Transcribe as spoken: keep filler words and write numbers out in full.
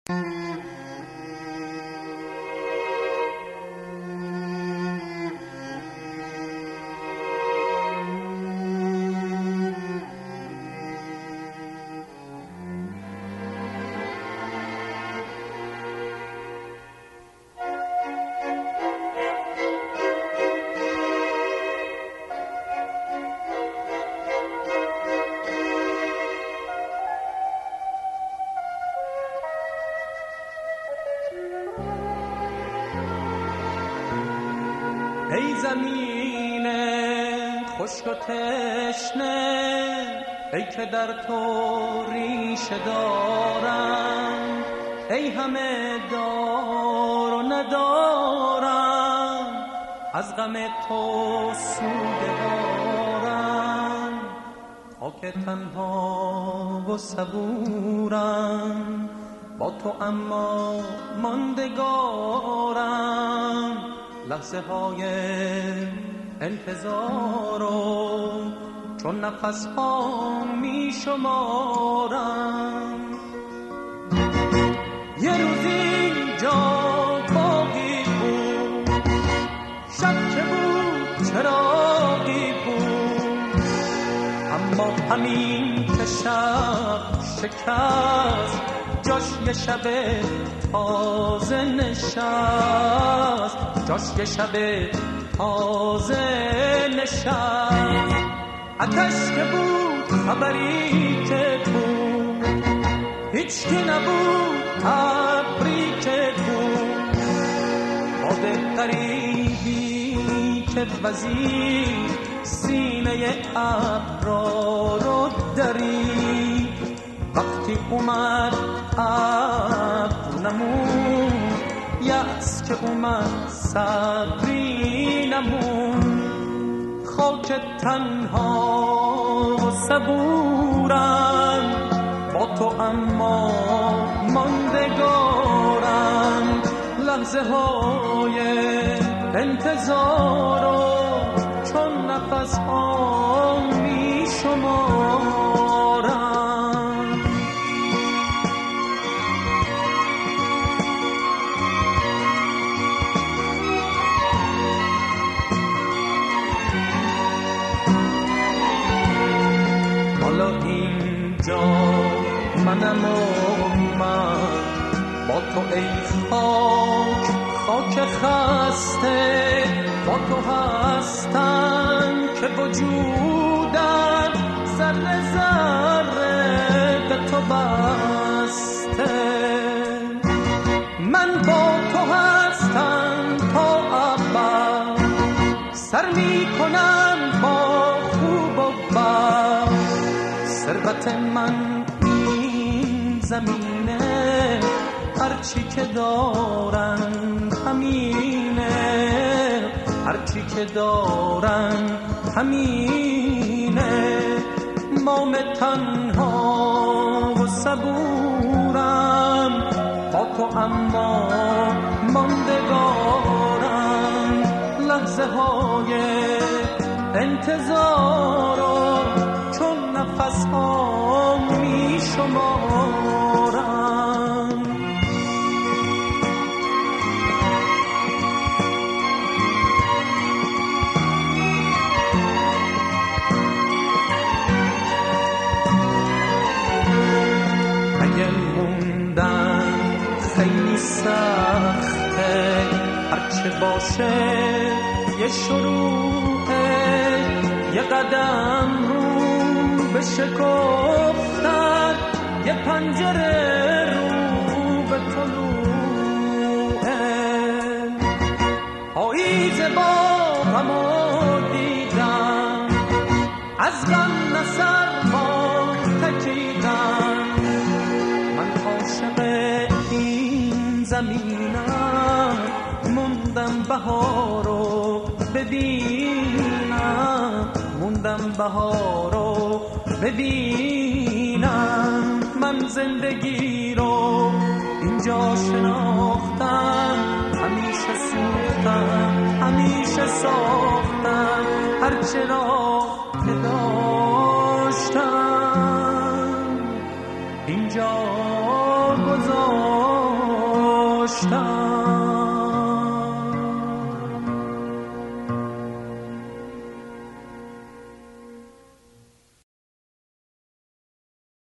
ای زمین خشک و تشنه، ای که در تو ریشه دارم، ای همه دار و ندارم، از غم تو سوده دارم. خاک تنها و صبورم، با تو اما ماندگارم. لحظه های انتظارو چون نفس ها می شمارم. یه روز اینجا باقی بود، شب که بود چراغی بود، اما همین که شب شکست، جاش یه شب تازه نشست، جاش یه شب تازه نشست. آتش که بود خبری که بود، هیچ کی نبود ابری که بود، باد غریبی که وزید سینه ابرا رو درید. وقتی اومد ابر نمون، یأس که اومد صبری نمون. خاک تنها و صبورم، با تو اما ماندگارم. لحظه های انتظارو چون نفس ها می شمارم. حالا اینجا منم و من، با تو ای خاک خاک خسته، با تو هستم که وجودم ذره ذره به تو بسته. من با تو هستم تا ابد، سر می کنم با خوب و بد. ثروت من این زمینه، هرچی که دارم همینه، هرچی که دارم همینه. مام تنها و صبورم، با تو اما ماندگارم. لحظه های انتظارو چون نفس ها می شمارم. اگه موندن خیلی سخته، هرچه باشه یه شروعه، یه قدم رو به شکفتن، یه پنجره رو به طلوعه. پاییز با غمو دیدم، از غم نه سرما تکیدم. من عاشق این زمینم، موندم بهارو ببینم، موندم بهارو ببینم. من زندگی رو اینجا شناختم، همیشه سوختم همیشه ساختم، هرچه را که داشتم اینجا گذاشتم. داشتم